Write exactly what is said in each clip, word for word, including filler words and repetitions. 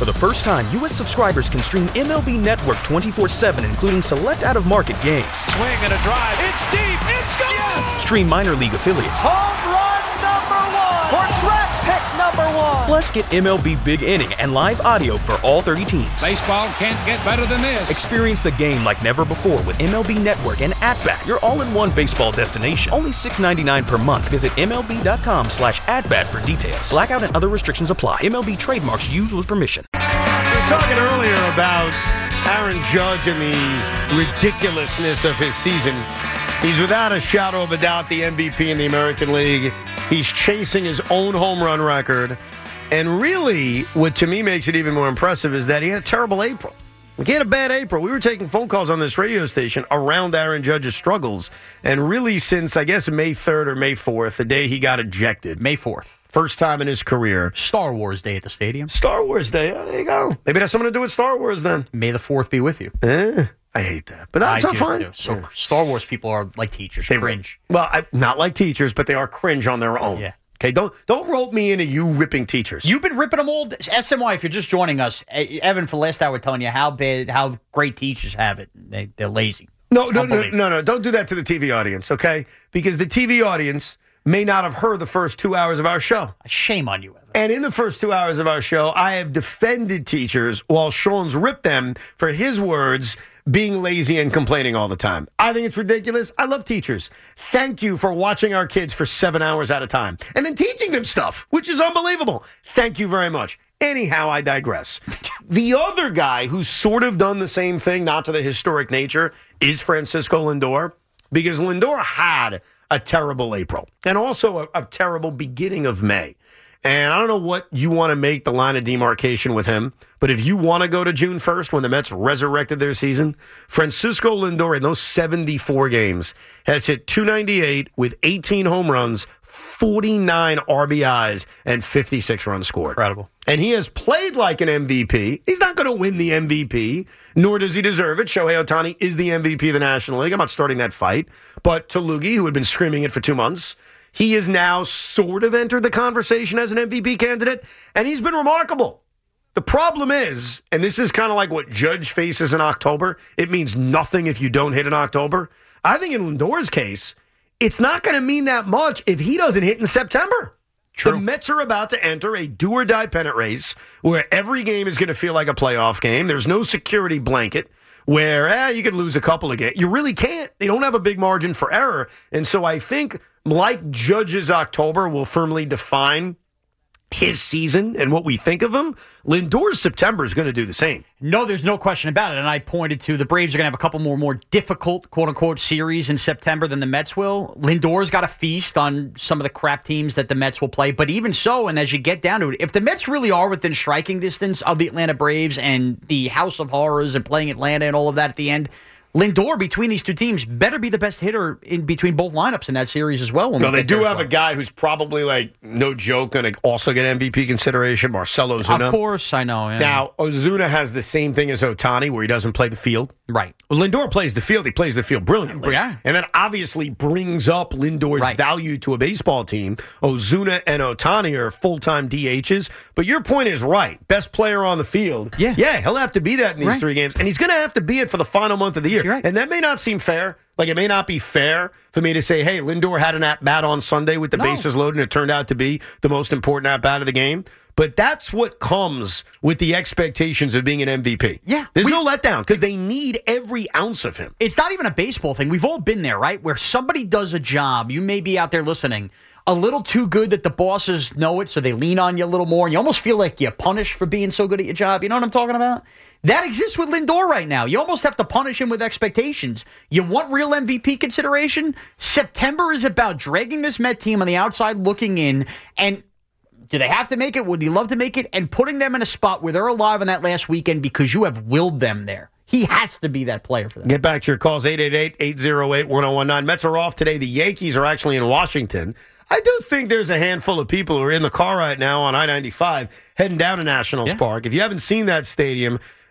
For the first time, U S subscribers can stream M L B Network twenty-four seven, including select out-of-market games. Swing and a drive. It's deep. It's gone. Yes. Stream minor league affiliates. Home run number one. For draft pick number one. Plus, get M L B Big Inning and live audio for all thirty teams. Baseball can't get better than this. Experience the game like never before with M L B Network and At-Bat, your all-in-one baseball destination. Only six dollars and ninety-nine cents per month. Visit M L B dot com slash at-bat for details. Blackout and other restrictions apply. M L B trademarks used with permission. We were talking earlier about Aaron Judge and the ridiculousness of his season. He's without a shadow of a doubt the M V P in the American League. He's chasing his own home run record. And really, what to me makes it even more impressive is that he had a terrible April. He had a bad April. We were taking phone calls on this radio station around Aaron Judge's struggles. And really since, I guess, May third or May fourth, the day he got ejected. May fourth. First time in his career. Star Wars Day at the stadium. Star Wars Day. Oh, there you go. Maybe that's something to do with Star Wars then. May the fourth be with you. Eh, I hate that. But that's I not do fine. Too. So yeah. Star Wars people are like teachers. They cringe. Well, I, not like teachers, but they are cringe on their own. Yeah. Okay, don't don't rope me into you ripping teachers. You've been ripping them all. S M Y, if you're just joining us, Evan for last hour telling you how bad, how great teachers have it. They, they're lazy. No, no, no, no, no. Don't do that to the T V audience, okay? Because the T V audience may not have heard the first two hours of our show. Shame on you, Evan. And in the first two hours of our show, I have defended teachers while Sean's ripped them for his words being lazy and complaining all the time. I think it's ridiculous. I love teachers. Thank you for watching our kids for seven hours at a time and then teaching them stuff, which is unbelievable. Thank you very much. Anyhow, I digress. The other guy who's sort of done the same thing, not to the historic nature, is Francisco Lindor, because Lindor had a terrible April and also a, a terrible beginning of May. And I don't know what you want to make the line of demarcation with him, but if you want to go to June first when the Mets resurrected their season, Francisco Lindor in those seventy-four games has hit two ninety-eight with eighteen home runs, forty-nine R B Is, and fifty-six runs scored. Incredible. And he has played like an M V P. He's not going to win the M V P, nor does he deserve it. Shohei Ohtani is the M V P of the National League. I'm not starting that fight. But to Loogie, who had been screaming it for two months, he has now sort of entered the conversation as an M V P candidate, and he's been remarkable. The problem is, and this is kind of like what Judge faces in October, it means nothing if you don't hit in October. I think in Lindor's case, it's not going to mean that much if he doesn't hit in September. True. The Mets are about to enter a do-or-die pennant race where every game is going to feel like a playoff game. There's no security blanket where eh, you could lose a couple of games. You really can't. They don't have a big margin for error. And so I think, like Judge's October will firmly define his season and what we think of him, Lindor's September is going to do the same. No, there's no question about it. And I pointed to the Braves are going to have a couple more more difficult, quote-unquote, series in September than the Mets will. Lindor's got a feast on some of the crap teams that the Mets will play. But even so, and as you get down to it, if the Mets really are within striking distance of the Atlanta Braves and the House of Horrors and playing Atlanta and all of that at the end, Lindor, between these two teams, better be the best hitter in between both lineups in that series as well. No, they do have a guy who's probably, like, no joke, going to also get M V P consideration, Marcell Ozuna. Of course, I know. Yeah. Now, Ozuna has the same thing as Ohtani, where he doesn't play the field. Right. Well, Lindor plays the field. He plays the field brilliantly. Yeah. And that obviously brings up Lindor's right. value to a baseball team. Ozuna and Ohtani are full-time D Hs. But your point is right. Best player on the field. Yeah. Yeah, he'll have to be that in these right. three games. And he's going to have to be it for the final month of the year. Right. And that may not seem fair. Like, it may not be fair for me to say, hey, Lindor had an at-bat on Sunday with the no. bases loaded, and it turned out to be the most important at-bat of the game. But that's what comes with the expectations of being an M V P. Yeah. There's we, no letdown because they need every ounce of him. It's not even a baseball thing. We've all been there, right? Where somebody does a job, you may be out there listening, a little too good that the bosses know it, so they lean on you a little more, and you almost feel like you're punished for being so good at your job. You know what I'm talking about? That exists with Lindor right now. You almost have to punish him with expectations. You want real M V P consideration? September is about dragging this Met team on the outside looking in, and do they have to make it? Would he love to make it? And putting them in a spot where they're alive on that last weekend because you have willed them there. He has to be that player for them. Get back to your calls, eight eight eight, eight oh eight, one oh one nine. Mets are off today. The Yankees are actually in Washington. I do think there's a handful of people who are in the car right now on I ninety-five heading down to Nationals yeah. Park. If you haven't seen that stadium,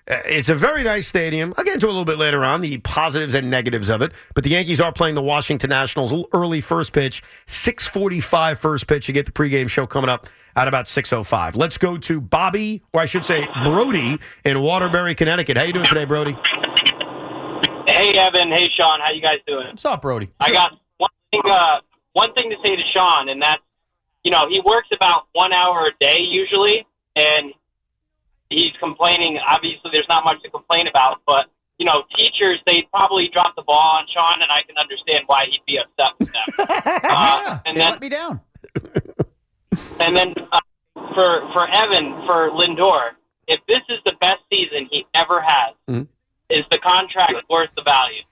Uh, It's a very nice stadium. I'll get into it a little bit later on, the positives and negatives of it. But the Yankees are playing the Washington Nationals early first pitch, six forty-five first pitch. You get the pregame show coming up at about six oh five. Let's go to Bobby, or I should say Brody, in Waterbury, Connecticut. How you doing today, Brody? Hey, Evan. Hey, Sean. How you guys doing? What's up, Brody? I got one thing, uh, one thing to say to Sean, and that's, you know, he works about one hour a day usually, and he's complaining. Obviously, there's not much to complain about, but, you know, teachers, they probably dropped the ball on Sean, and I can understand why he'd be upset with them. Uh, yeah, and they then, let me down. And then uh, for for Evan, for Lindor, if this is the best season he ever has, mm-hmm. is the contract worth the value?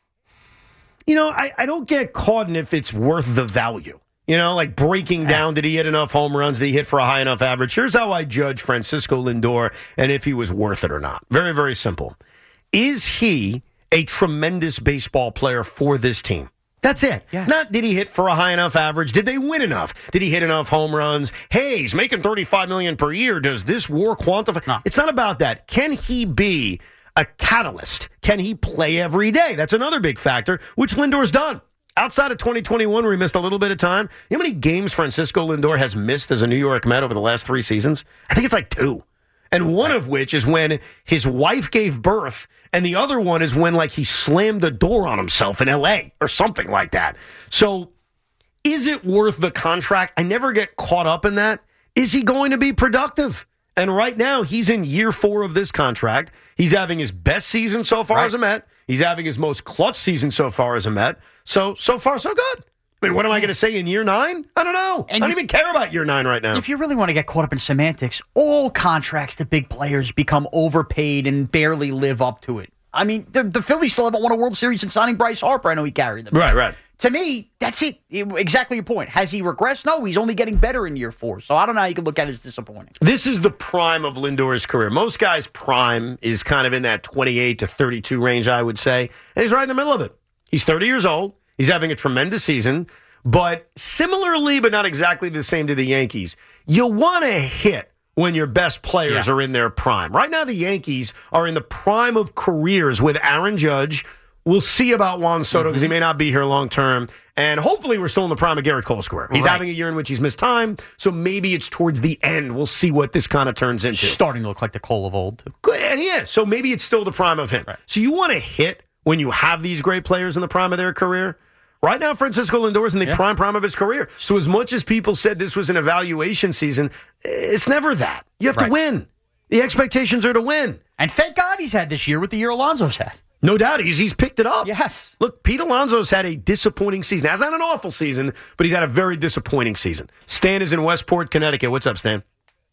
You know, I, I don't get caught in if it's worth the value. You know, like breaking down, did he hit enough home runs? Did he hit for a high enough average? Here's how I judge Francisco Lindor and if he was worth it or not. Very, very simple. Is he a tremendous baseball player for this team? That's it. Yes. Not did he hit for a high enough average? Did they win enough? Did he hit enough home runs? Hey, he's making thirty-five million dollars per year. Does this war quantify? No. It's not about that. Can he be a catalyst? Can he play every day? That's another big factor, which Lindor's done. Outside of twenty twenty-one, where he missed a little bit of time, you know how many games Francisco Lindor has missed as a New York Met over the last three seasons? I think it's like two. And one of which is when his wife gave birth, and the other one is when, like, he slammed the door on himself in L A or something like that. So is it worth the contract? I never get caught up in that. Is he going to be productive? And right now, he's in year four of this contract. He's having his best season so far right. as a Met. He's having his most clutch season so far as a Met. So, so far, so good. I mean, what am I going to say in year nine? I don't know. And I don't you, even care about year nine right now. If you really want to get caught up in semantics, all contracts to big players become overpaid and barely live up to it. I mean, the, the Phillies still haven't won a World Series since signing Bryce Harper. I know he carried them. Right, right. To me, that's it. it. Exactly your point. Has he regressed? No, he's only getting better in year four. So I don't know how you can look at it as disappointing. This is the prime of Lindor's career. Most guys' prime is kind of in that twenty-eight to thirty-two range, I would say. And he's right in the middle of it. He's thirty years old. He's having a tremendous season. But similarly, but not exactly the same to the Yankees, you want to hit when your best players yeah. are in their prime. Right now, the Yankees are in the prime of careers with Aaron Judge. We'll see about Juan Soto because mm-hmm. he may not be here long term. And hopefully we're still in the prime of Garrett Cole square. He's right. having a year in which he's missed time, so maybe it's towards the end. We'll see what this kind of turns into. Starting to look like the Cole of old. Good, and he is. So maybe it's still the prime of him. Right. So you want to hit when you have these great players in the prime of their career? Right now, Francisco Lindor is in the yeah. prime prime of his career. So as much as people said this was an evaluation season, it's never that. You have right. to win. The expectations are to win. And thank God he's had this year with the year Alonso's had. No doubt. He's he's picked it up. Yes. Look, Pete Alonso's had a disappointing season. That's not an awful season, but he's had a very disappointing season. Stan is in Westport, Connecticut. What's up, Stan?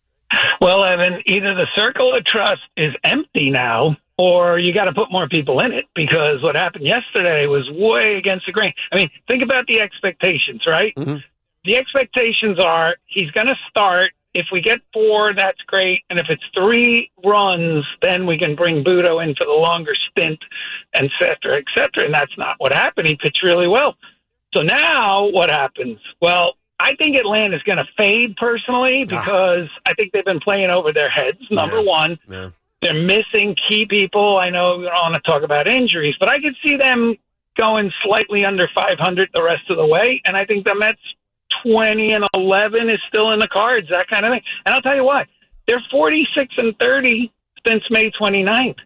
Well, Evan, either the circle of trust is empty now, or you got to put more people in it, because what happened yesterday was way against the grain. I mean, think about the expectations, right? Mm-hmm. The expectations are he's going to start. If we get four, that's great. And if it's three runs, then we can bring Budo in for the longer stint, et cetera, et cetera. And that's not what happened. He pitched really well. So now what happens? Well, I think Atlanta's going to fade personally because ah. I think they've been playing over their heads, number yeah. one. Yeah. They're missing key people. I know we don't want to talk about injuries, but I could see them going slightly under five hundred the rest of the way. And I think the Mets twenty and eleven is still in the cards, that kind of thing. And I'll tell you what, they're forty-six and thirty since May twenty-ninth.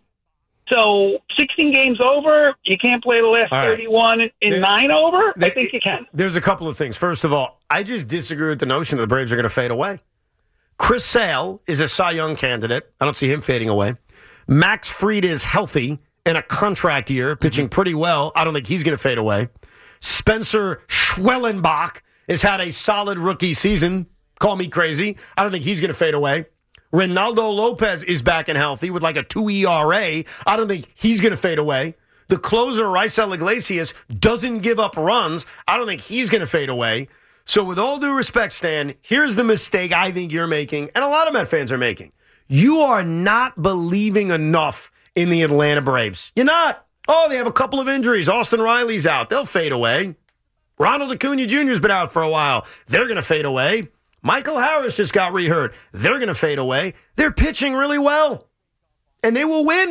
So sixteen games over, you can't play the last right. thirty-one in there, nine over? There, I think you can. There's a couple of things. First of all, I just disagree with the notion that the Braves are going to fade away. Chris Sale is a Cy Young candidate. I don't see him fading away. Max Fried is healthy in a contract year, pitching mm-hmm. pretty well. I don't think he's going to fade away. Spencer Schwellenbach has had a solid rookie season. Call me crazy. I don't think he's going to fade away. Reynaldo Lopez is back and healthy with like a two E R A. I don't think he's going to fade away. The closer, Raisel Iglesias, doesn't give up runs. I don't think he's going to fade away. So with all due respect, Stan, here's the mistake I think you're making, and a lot of Met fans are making. You are not believing enough in the Atlanta Braves. You're not. Oh, they have a couple of injuries. Austin Riley's out. They'll fade away. Ronald Acuna Junior's been out for a while. They're going to fade away. Michael Harris just got rehurt. They're going to fade away. They're pitching really well. And they will win.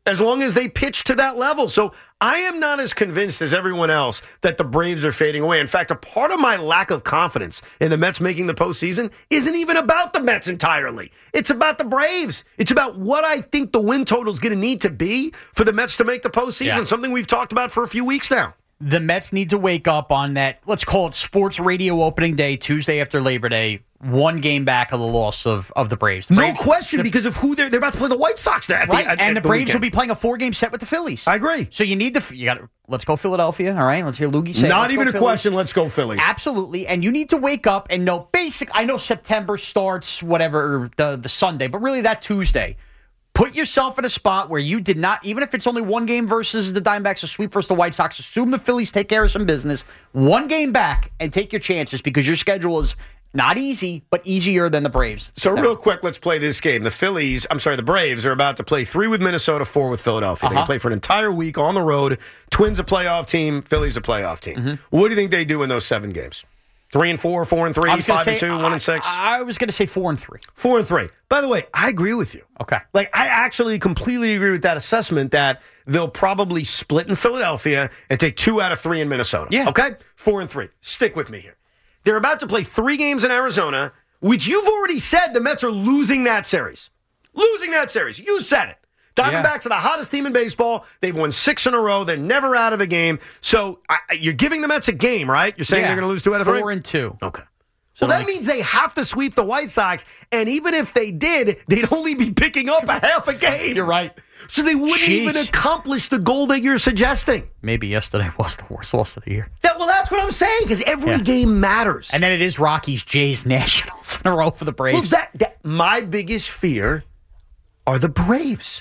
as long as they pitch to that level. So I am not as convinced as everyone else that the Braves are fading away. In fact, a part of my lack of confidence in the Mets making the postseason isn't even about the Mets entirely. It's about the Braves. It's about what I think the win total is going to need to be for the Mets to make the postseason, yeah. something we've talked about for a few weeks now. The Mets need to wake up on that, let's call it sports radio opening day, Tuesday after Labor Day, one game back of the loss of, of the Braves. The no Braves, question, the, because of who they're, they're about to play the White Sox now. Right, the, at, and at the Braves weekend. will be playing a four-game set with the Phillies. I agree. So you need to, you got to, let's go Philadelphia, all right? Let's hear Loogie say Not even a Phillies. question, let's go Phillies. Absolutely, and you need to wake up and know basic, I know September starts, whatever, the, the Sunday, but really that Tuesday. Put yourself in a spot where you did not, even if it's only one game versus the Diamondbacks, a sweep versus the White Sox, assume the Phillies take care of some business, one game back, and take your chances because your schedule is not easy, but easier than the Braves. So real quick, let's play this game. The Phillies, I'm sorry, the Braves are about to play three with Minnesota, four with Philadelphia. Uh-huh. They play for an entire week on the road. Twins a playoff team, Phillies a playoff team. Mm-hmm. What do you think they do in those seven games? Three and four, four and three, five say, and two, I, one and six? I was going to say four and three. Four and three. By the way, I agree with you. Okay. Like, I actually completely agree with that assessment that they'll probably split in Philadelphia and take two out of three in Minnesota. Yeah. Okay? Four and three. Stick with me here. They're about to play three games in Arizona, which you've already said the Mets are losing that series. Losing that series. You said it. Diamondbacks are the hottest team in baseball. They've won six in a row. They're never out of a game. So I, you're giving the Mets a game, right? You're saying yeah. they're going to lose two out of three? Four and two. Okay. So well, that like, means they have to sweep the White Sox, and even if they did, they'd only be picking up a half a game. You're right. So they wouldn't Jeez. even accomplish the goal that you're suggesting. Maybe yesterday was the worst loss of the year. That, well, that's what I'm saying, because every Yeah. game matters. And then it is Rockies, Jays, Nationals in a row for the Braves. Well, that, that my biggest fear are the Braves.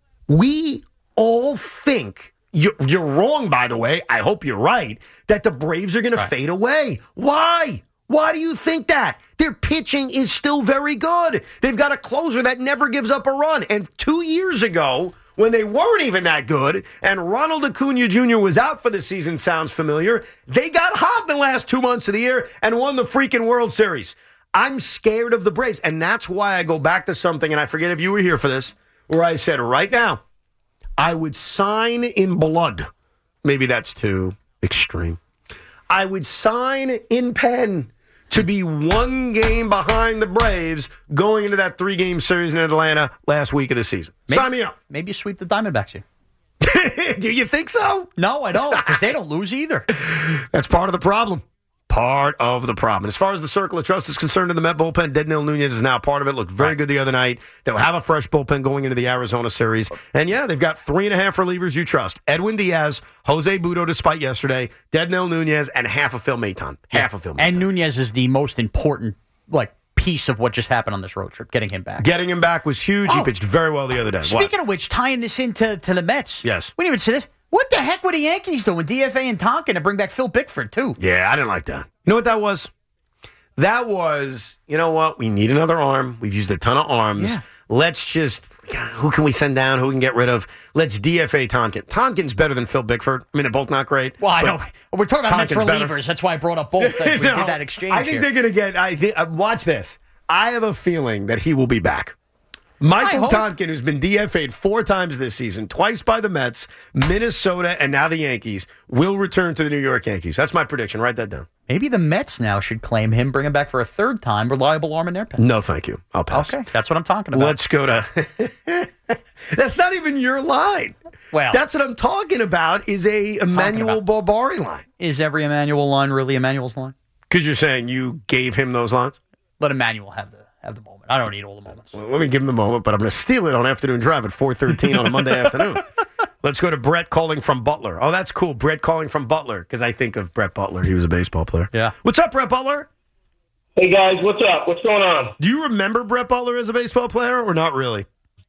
We all think, you're, you're wrong, by the way, I hope you're right, that the Braves are going Right. to fade away. Why? Why do you think that? Their pitching is still very good. They've got a closer that never gives up a run. And two years ago, when they weren't even that good, and Ronald Acuna Junior was out for the season, sounds familiar, they got hot in the last two months of the year and won the freaking World Series. I'm scared of the Braves, and that's why I go back to something, and I forget if you were here for this, where I said right now, I would sign in blood. Maybe that's too extreme. I would sign in pen to be one game behind the Braves going into that three-game series in Atlanta last week of the season. maybe, Sign me up. Maybe you sweep the Diamondbacks here. Do you think so? No, I don't, because they don't lose either. That's part of the problem. Part of the problem. As far as the circle of trust is concerned in the Met bullpen, Deadnil Nunez is now part of it. Looked very right. good the other night. They'll have a fresh bullpen going into the Arizona series. And yeah, they've got three and a half relievers you trust. Edwin Diaz, Jose Budo despite yesterday, Deadnil Nunez, and half of Phil Maton. Half yeah. of Phil Maton. And Nunez is the most important like piece of what just happened on this road trip, getting him back. Getting him back was huge. Oh. He pitched very well the other day. Speaking What? of which, tying this into to the Mets. Yes. We didn't even say this. What the heck were the Yankees doing? D F A and Tonkin to bring back Phil Bickford, too. Yeah, I didn't like that. You know what that was? That was, you know what? We need another arm. We've used a ton of arms. Yeah. Let's just, who can we send down? Who can get rid of? Let's D F A Tonkin. Tonkin's better than Phil Bickford. I mean, they're both not great. Well, I know. We're talking about Mets Tonkin's relievers. better. That's why I brought up both. We No, did that exchange I think here. they're going to get, I think, uh, watch this. I have a feeling that he will be back. Michael hope- Tonkin, who's been D F A'd four times this season, twice by the Mets, Minnesota, and now the Yankees, will return to the New York Yankees. That's my prediction. Write that down. Maybe the Mets now should claim him, bring him back for a third time, reliable arm in their pen. No, thank you. I'll pass. Okay, that's what I'm talking about. Let's go to... That's not even your line. Well, That's what I'm talking about is a Emmanuel about. Barbari line. Is every Emmanuel line really Emmanuel's line? Because you're saying you gave him those lines? Let Emmanuel have the have the moment. I don't need all the moments. Well, let me give him the moment, but I'm going to steal it on Afternoon Drive at four thirteen on a Monday afternoon. Let's go to Brett calling from Butler. Oh, that's cool. Brett calling from Butler, because I think of Brett Butler. He was a baseball player. Yeah. What's up, Brett Butler? Hey, guys, what's up? What's going on? Do you remember Brett Butler as a baseball player or not really?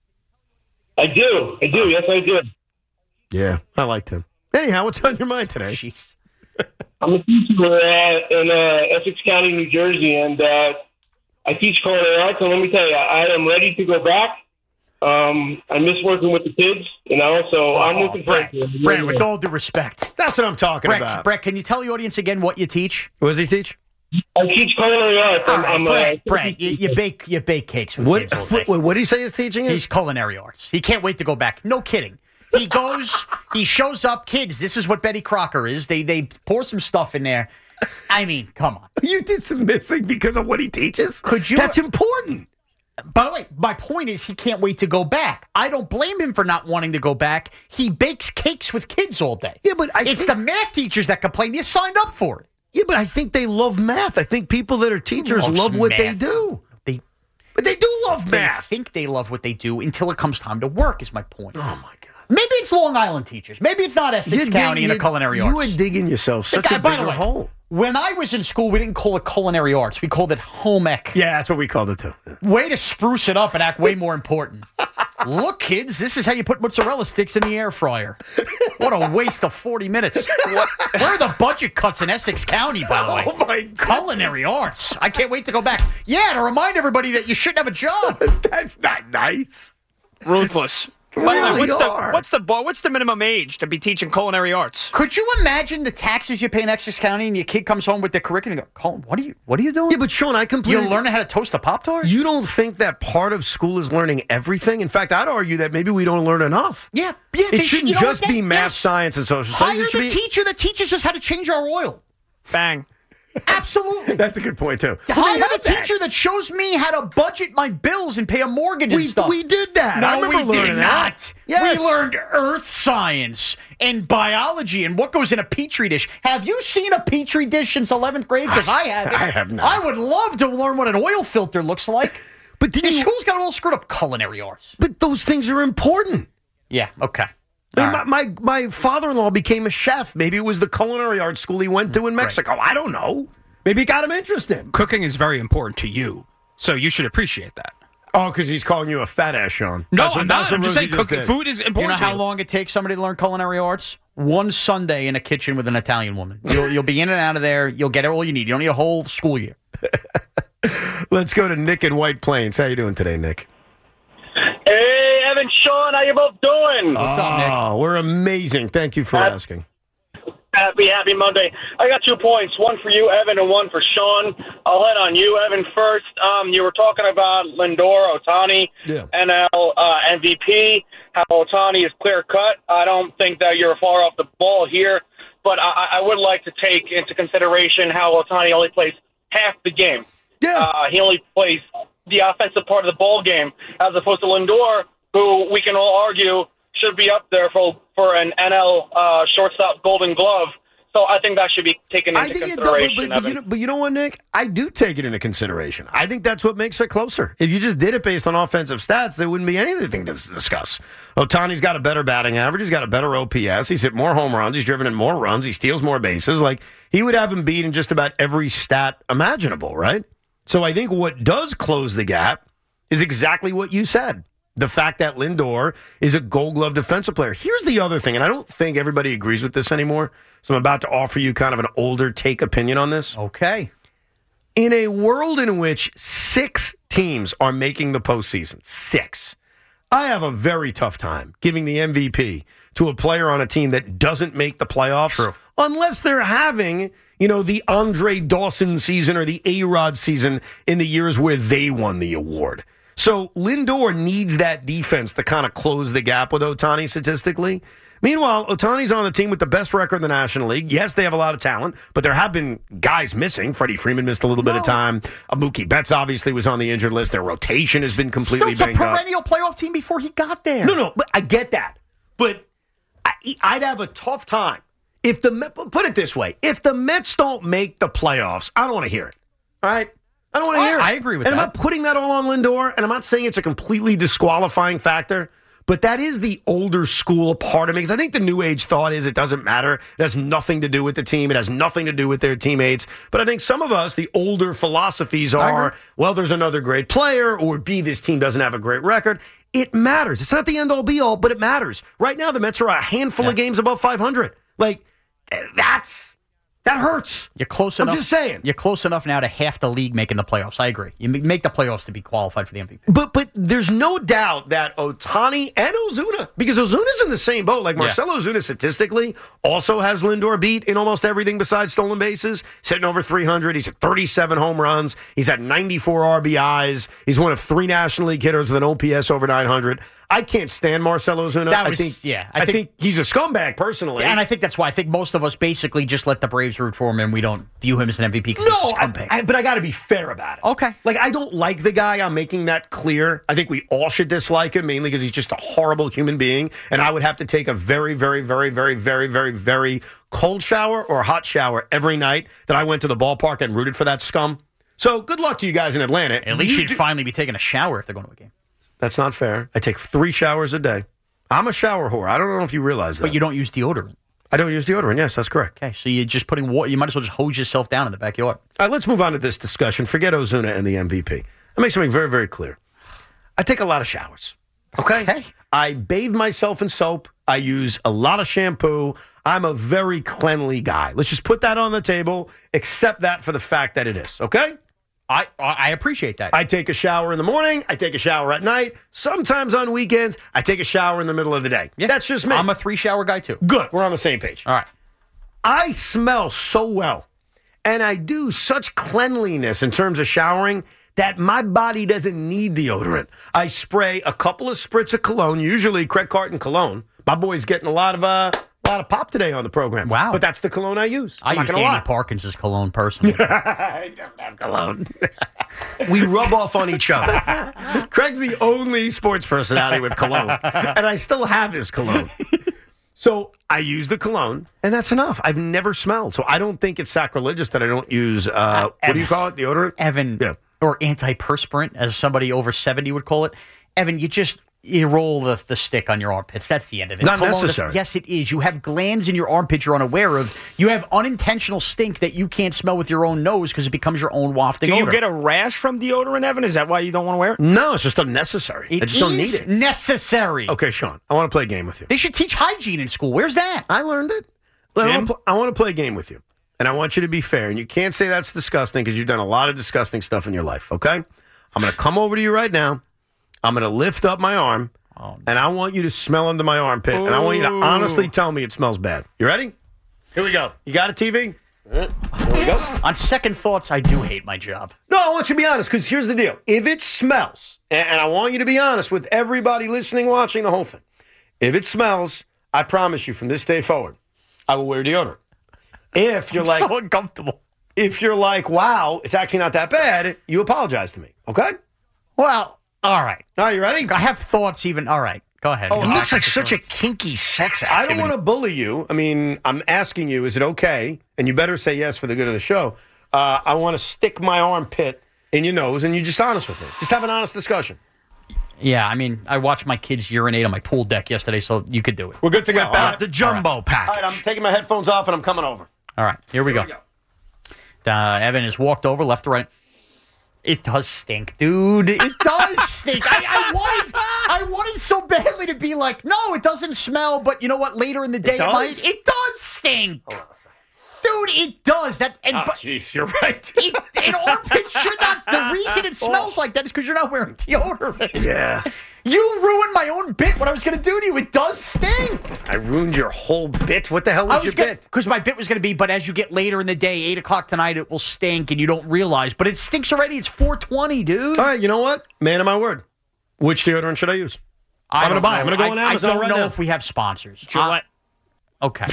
I do. I do. Yes, I do. Yeah, I liked him. Anyhow, what's on your mind today? Jeez. I'm a teacher uh, in uh, Essex County, New Jersey, and uh, I teach culinary arts, and let me tell you, I am ready to go back. Um, I miss working with the kids, you know, so Oh, I'm looking for Brett, Brett, with all due respect. That's what I'm talking Brett, about. Brett, can you tell the audience again what you teach? What does he teach? I teach culinary arts. All I'm, right, I'm, Brett, uh, Brett, you, you bake you bake cakes with What, kids all day. what, what did he say his teaching is? He's culinary arts. He can't wait to go back. No kidding. He goes, he shows up. Kids, this is what Betty Crocker is. They they pour some stuff in there. I mean, come on. You did some missing because of what he teaches? Could you? That's important. By the way, my point is he can't wait to go back. I don't blame him for not wanting to go back. He bakes cakes with kids all day. Yeah, but I it's think, the math teachers that complain. You signed up for it. Yeah, but I think they love math. I think people that are teachers Loves love what math. they do. They, But they do love they math. think they love what they do until it comes time to work, is my point. Oh, my God. Maybe it's Long Island teachers. Maybe it's not Essex You're County dig- in a you- culinary you arts. were digging yourself such Guy- a by the bigger way, hole. when I was in school, we didn't call it culinary arts. We called it home ec. Yeah, that's what we called it, too. Yeah. Way to spruce it up and act way more important. Look, kids, this is how you put mozzarella sticks in the air fryer. What a waste of forty minutes. What, where are the budget cuts in Essex County, by the way? Oh, my God. Culinary arts. I can't wait to go back. Yeah, to remind everybody that you shouldn't have a job. That's not nice. Ruthless. You By the way, really what's the are. what's the bar, what's the minimum age to be teaching culinary arts? Could you imagine the taxes you pay in Essex County and your kid comes home with their curriculum and go, Colin, what are you, what are you doing? Yeah, but Sean, I completely... You're learning how to toast a Pop-Tart? You don't think that part of school is learning everything? In fact, I'd argue that maybe we don't learn enough. Yeah. yeah It they shouldn't should, you know just what, be that- math, yes. science, and social studies. Hire It should the be... teacher that teaches us how to change our oil. Bang. Absolutely. That's a good point, too. Hire We the had that. teacher that shows me how to budget my bills and pay a mortgage and We, stuff. we did that. No, I remember we learning did that. not. Yes. We learned earth science and biology and what goes in a Petri dish. Have you seen a Petri dish since eleventh grade? Because I haven't. I have not. I would love to learn what an oil filter looks like. But did Your you... school's got it all screwed up. Culinary arts. But those things are important. Yeah, okay. I mean, All right. my, my, my father-in-law became a chef. Maybe it was the culinary arts school he went to in Mexico. I don't know. Maybe it got him interested. Cooking is very important to you, so you should appreciate that. Oh, because he's calling you a fat ass, Sean. No, That's what- I'm that's not. what I'm just Rosie saying cooking did. food is important You know to how you. long it takes somebody to learn culinary arts? One Sunday in a kitchen with an Italian woman. You'll, you'll be in and out of there. You'll get all you need. You don't need a whole school year. Let's go to Nick in White Plains. How you doing today, Nick? Hey, Evan, Sean, how you both doing? What's up, Nick? Oh, we're amazing. Thank you for Uh, asking. Happy, happy Monday. I got two points, one for you, Evan, and one for Sean. I'll head on you, Evan, first. Um, you were talking about Lindor, Ohtani, Yeah. N L uh, M V P, how Ohtani is clear-cut. I don't think that you're far off the ball here, but I, I would like to take into consideration how Ohtani only plays half the game. Yeah. Uh, he only plays the offensive part of the ball game, as opposed to Lindor, who we can all argue should be up there for for an N L uh, shortstop Golden Glove. So I think that should be taken I into think it does, but, consideration. but, but, you Evan. know, but you know what, Nick? I do take it into consideration. I think that's what makes it closer. If you just did it based on offensive stats, there wouldn't be anything to discuss. Ohtani's got a better batting average. He's got a better O P S. He's hit more home runs. He's driven in more runs. He steals more bases. Like, he would have him beat in just about every stat imaginable, right? So I think what does close the gap is exactly what you said. The fact that Lindor is a Gold Glove defensive player. Here's the other thing, and I don't think everybody agrees with this anymore, so I'm about to offer you kind of an older take opinion on this. Okay. In a world in which six teams are making the postseason, six, I have a very tough time giving the M V P to a player on a team that doesn't make the playoffs. True. Unless they're having, you know, the Andre Dawson season or the A-Rod season in the years where they won the award. So Lindor needs that defense to kind of close the gap with Ohtani statistically. Meanwhile, Ohtani's on the team with the best record in the National League. Yes, they have a lot of talent, but there have been guys missing. Freddie Freeman missed a little bit of time. Uh, Mookie Betts obviously was on the injured list. Their rotation has been completely Still, it's a banged up. perennial playoff team before he got there. No, no, but I get that. But I, I'd have a tough time if the Met- put it this way: if the Mets don't make the playoffs, I don't want to hear it. All right, I don't want to I- hear it. I agree with and that. I'm not putting that all on Lindor, and I'm not saying it's a completely disqualifying factor. But that is the older school part of me, because I think the new age thought is it doesn't matter. It has nothing to do with the team. It has nothing to do with their teammates. But I think some of us, the older philosophies are, well, there's another great player, or B, this team doesn't have a great record. It matters. It's not the end-all, be-all, but it matters. Right now, the Mets are a handful Yeah. of games above five hundred. Like, that's... That hurts. You're close I'm enough. just saying. You're close enough now to half the league making the playoffs. I agree. You make the playoffs to be qualified for the M V P. But but there's no doubt that Ohtani and Ozuna, because Ozuna's in the same boat. Like Marcell Ozuna statistically also has Lindor beat in almost everything besides stolen bases. Sitting over three hundred. He's at thirty-seven home runs. He's at ninety-four R B Is. He's one of three National League hitters with an O P S over nine hundred. I can't stand Marcel Ozuna. That was- I think, yeah, I, I think, think- he's a scumbag personally. And I think that's why I think most of us basically just let the Braves root for him, and we don't view him as an M V P because no, he's a I, scumbag. I, but I got to be fair about it. Okay. Like, I don't like the guy. I'm making that clear. I think we all should dislike him, mainly because he's just a horrible human being. And I would have to take a very, very, very, very, very, very, very cold shower or hot shower every night that I went to the ballpark and rooted for that scum. So good luck to you guys in Atlanta. At least You you'd do- finally be taking a shower if they're going to a game. That's not fair. I take three showers a day. I'm a shower whore. I don't know if you realize that. But you don't use deodorant. I don't use deodorant. Yes, that's correct. Okay, so you're just putting water. You might as well just hose yourself down in the backyard. All right, let's move on to this discussion. Forget Ozuna and the M V P. I'll make something very, very clear. I take a lot of showers. Okay? Okay. I bathe myself in soap. I use a lot of shampoo. I'm a very cleanly guy. Let's just put that on the table, accept that for the fact that it is. Okay? I I appreciate that. I take a shower in the morning. I take a shower at night. Sometimes on weekends, I take a shower in the middle of the day. Yeah. That's just me. I'm a three shower guy too. Good. We're on the same page. All right. I smell so well, and I do such cleanliness in terms of showering that my body doesn't need deodorant. I spray a couple of spritz of cologne, usually Craig Carton cologne. My boy's getting a lot of uh, a lot of pop today on the program. Wow. But that's the cologne I use. I I'm not use gonna Danny lie. Parkins' cologne personally. I don't have cologne. We rub off on each other. Craig's the only sports personality with cologne, and I still have his cologne. So I use the cologne, and that's enough. I've never smelled, so I don't think it's sacrilegious that I don't use, uh, what do you call it, deodorant? Evan, Yeah. or antiperspirant, as somebody over seventy would call it. Evan, you just you roll the, the stick on your armpits. That's the end of it. Not Cologne is- necessary. Yes, it is. You have glands in your armpit you're unaware of. You have unintentional stink that you can't smell with your own nose because it becomes your own wafting Do you odor. get a rash from deodorant, Evan? Is that why you don't want to wear it? No, it's just unnecessary. It I just don't is need it. necessary. Okay, Sean, I want to play a game with you. They should teach hygiene in school. Where's that? I learned it. I Jim? want, to pl- I want to play a game with you, and I want you to be fair. And you can't say that's disgusting because you've done a lot of disgusting stuff in your life, okay? I'm going to come over to you right now. I'm going to lift up my arm, Oh, and I want you to smell into my armpit, and I want you to Ooh. honestly tell me it smells bad. You ready? Here we go. You got a T V? Uh, Here we go. On second thoughts, I do hate my job. No, I want you to be honest, because here's the deal. If it smells, and, and I want you to be honest with everybody listening, watching the whole thing. If it smells, I promise you from this day forward, I will wear deodorant. If you're like, so uncomfortable. if you're like, wow, it's actually not that bad, you apologize to me, okay? Well, all right. All right, you ready? I have thoughts even. All right. Go ahead. Oh, Go it back to thoughts. kinky sex I activity. don't want to bully you. I mean, I'm asking you, is it okay? And you better say yes for the good of the show. Uh, I want to stick my armpit in your nose, and you just honest with me. Just have an honest discussion. Yeah, I mean, I watched my kids urinate on my pool deck yesterday, so you could do it. We're good to go. All About right. the jumbo All package. right, I'm taking my headphones off, and I'm coming over. All right, here we Here go. we go. Uh, Evan has walked over left to right. It does stink, dude. It does stink. I, I wanted, I wanted so badly to be like, no, it doesn't smell. But you know what? Later in the day, it, does? might. It does stink, Hold on a second. dude. It does. That and Oh, but jeez, you're right. it, an armpit should not. The reason it smells like that is because you're not wearing deodorant. Yeah. You ruined my own bit. What I was going to do to you. It does stink. I ruined your whole bit. What the hell I was, was your gonna, bit? because my bit was going to be, but as you get later in the day, eight o'clock tonight, it will stink, and you don't realize. But it stinks already. It's four twenty, dude. All right, you know what? Man of my word. Which deodorant should I use? I I'm gonna don't buy it. know. I'm gonna go I, on Amazon I don't right know now. if we have sponsors. Gillette. Uh, okay.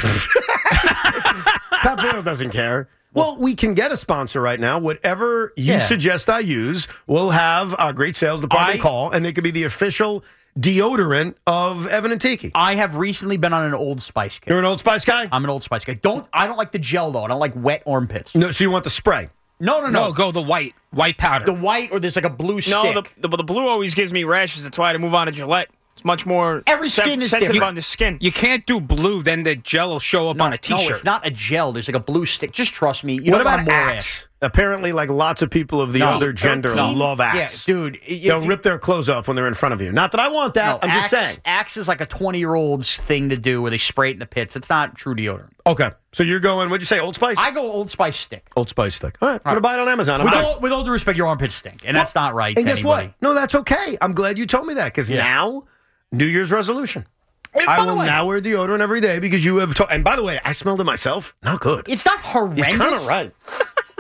Pat Boyle doesn't care. Well, we can get a sponsor right now. Whatever you Yeah. suggest I use, we'll have our great sales department I- call, and they could be the official deodorant of Evan and Tiki. I have recently been on an Old Spice kick. You're an Old Spice guy? I'm an Old Spice guy. Don't I don't like the gel though. I don't like wet armpits. No, so you want the spray? No, no, no. No, go the white. White powder. The white or there's like a blue stick. no, the, the the blue always gives me rashes. That's why I had to move on to Gillette. It's much more Every sen- skin is sensitive different. on the skin. You can't do blue, then the gel will show up no, on a T-shirt. No, it's not a gel. There's like a blue stick. Just trust me. You what don't about want more Axe? ash. Apparently, like lots of people of the No. other gender No. love Axe. Yeah, dude. if They'll you- rip their clothes off when they're in front of you. Not that I want that. no, I'm Axe, just saying. Axe is like a twenty-year-old's thing to do where they spray it in the pits. It's not true deodorant. Okay, so you're going, what'd you say, Old Spice? I go Old Spice stick. Old Spice stick. All right, I'm going to buy it on Amazon. I'm With done. all, with all due respect, your armpits stink, and that's not right. And to guess anybody. what? No, that's okay. I'm glad you told me that because Yeah. now, New Year's resolution. And I by the will way, now wear deodorant every day because you have told. And by the way, I smelled it myself. Not good. It's not horrendous. He's kind of right.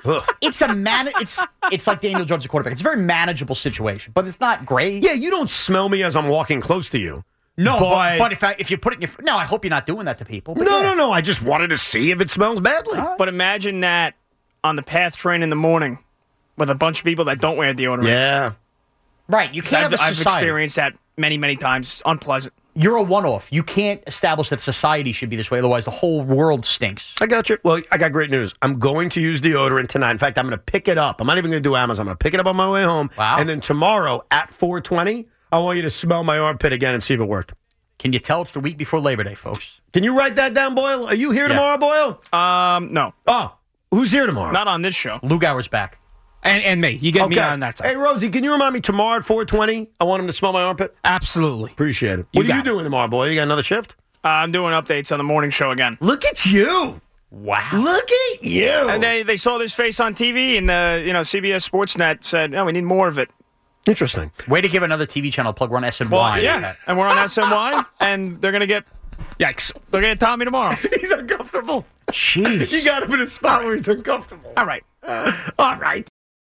it's a man. It's it's like Daniel Jones, the quarterback. It's a very manageable situation, but it's not great. Yeah, you don't smell me as I'm walking close to you. No, but, but, but if I, if you put it in your no, I hope you're not doing that to people. No, yeah. no, no. I just wanted to see if it smells badly. Right. But imagine that on the PATH train in the morning with a bunch of people that don't wear deodorant. Yeah, right. You can't I've, have a I've society. experienced that many, many times. It's unpleasant. You're a one-off. You can't establish that society should be this way. Otherwise, the whole world stinks. I got you. Well, I got great news. I'm going to use deodorant tonight. In fact, I'm going to pick it up. I'm not even going to do Amazon. I'm going to pick it up on my way home. Wow. And then tomorrow at four twenty, I want you to smell my armpit again and see if it worked. Can you tell it's the week before Labor Day, folks? Can you write that down, Boyle? Are you here Yeah. tomorrow, Boyle? Um, no. Oh, who's here tomorrow? Not on this show. Lugauer's back. And, and me. You get okay. me on that side. Hey, Rosie, can you remind me tomorrow at four twenty? I want him to smell my armpit. Absolutely. Appreciate it. You What are got you it. doing tomorrow, boy? You got another shift? Uh, I'm doing updates on the morning show again. Look at you. Wow. Look at you. And they, they saw this face on T V, and the you know C B S Sportsnet said, "Oh, we need more of it." Interesting. Way to give another T V channel a plug. We're on S N Y. Well, yeah, and we're on S N Y, and they're gonna get yikes. They're gonna get Tommy tomorrow. He's uncomfortable. Jeez. You got him in a spot where he's uncomfortable. All right. Uh, all right.